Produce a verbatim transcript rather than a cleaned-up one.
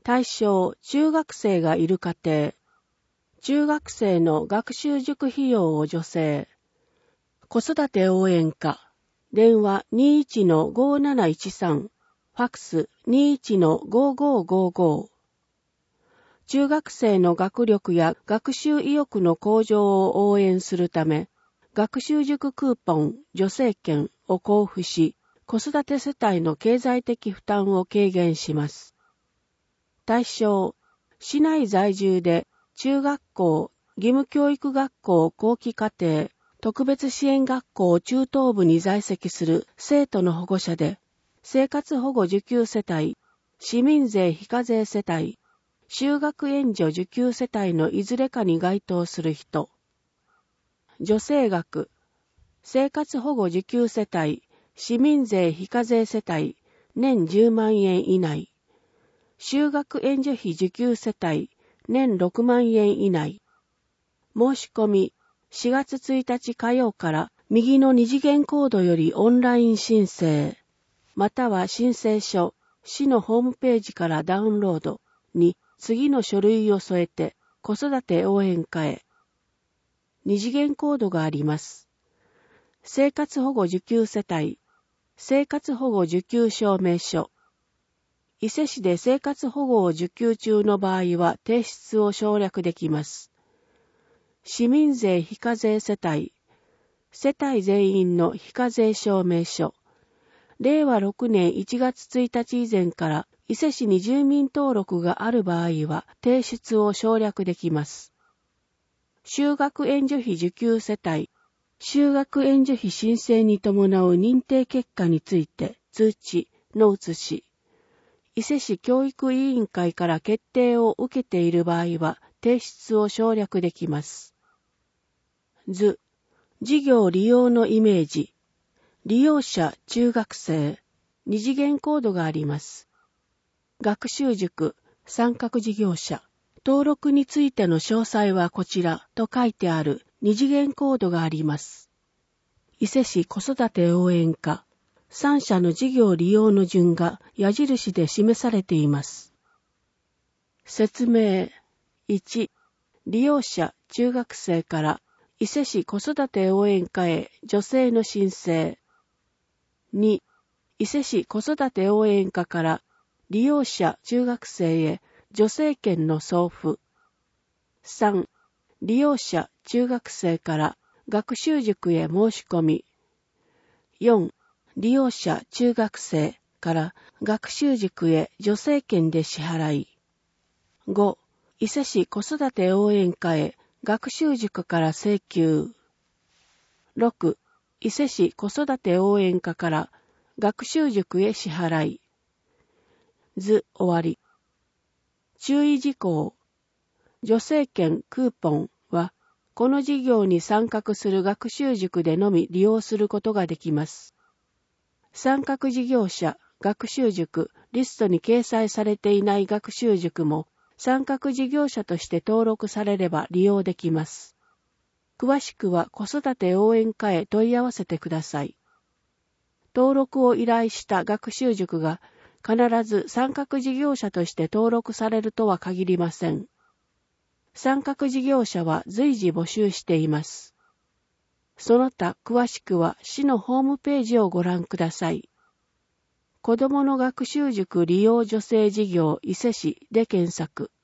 対象、中学生がいる家庭。中学生の学習塾費用を助成。子育て応援課。電話 にいちのごーなないちさん。ファックス にいちのごーごーごーごー。中学生の学力や学習意欲の向上を応援するため、学習塾クーポン、助成券を交付し、子育て世帯の経済的負担を軽減します。対象、市内在住で中学校、義務教育学校後期課程、特別支援学校中等部に在籍する生徒の保護者で、生活保護受給世帯、市民税非課税世帯、就学援助受給世帯のいずれかに該当する人。助成額、生活保護受給世帯、市民税非課税世帯、年じゅうまんえん以内。就学援助費受給世帯、年ろくまんえん以内。申し込み、しがつついたち火曜から右の二次元コードよりオンライン申請、または申請書、市のホームページからダウンロードに次の書類を添えて子育て応援課へ。二次元コードがあります。生活保護受給世帯、生活保護受給証明書。伊勢市で生活保護を受給中の場合は提出を省略できます。市民税非課税世帯、世帯全員の非課税証明書。れいわろくねんいちがつついたち以前から伊勢市に住民登録がある場合は提出を省略できます。就学援助費受給世帯、就学援助費申請に伴う認定結果について通知の写し、伊勢市教育委員会から決定を受けている場合は提出を省略できます。図、事業利用のイメージ。利用者中学生、二次元コードがあります。学習塾、参画事業者。登録についての詳細はこちらと書いてある二次元コードがあります。伊勢市子育て応援課。さん社の事業利用の順が矢印で示されています。説明。いち、利用者中学生から伊勢市子育て応援課へ助成の申請。に、伊勢市子育て応援課から利用者中学生へ助成券の送付。さん、利用者中学生から学習塾へ申し込み。よん、利用者中学生から学習塾へ助成券で支払い。ご、伊勢市子育て応援課へ学習塾から請求。ろく、伊勢市子育て応援課から学習塾へ支払い。図終わり。注意事項。助成券クーポンはこの事業に参画する学習塾でのみ利用することができます。参画事業者、学習塾、リストに掲載されていない学習塾も参画事業者として登録されれば利用できます。詳しくは子育て応援課へ問い合わせてください。登録を依頼した学習塾が必ず参画事業者として登録されるとは限りません。参画事業者は随時募集しています。その他詳しくは市のホームページをご覧ください。子どもの学習塾利用助成事業伊勢市で検索。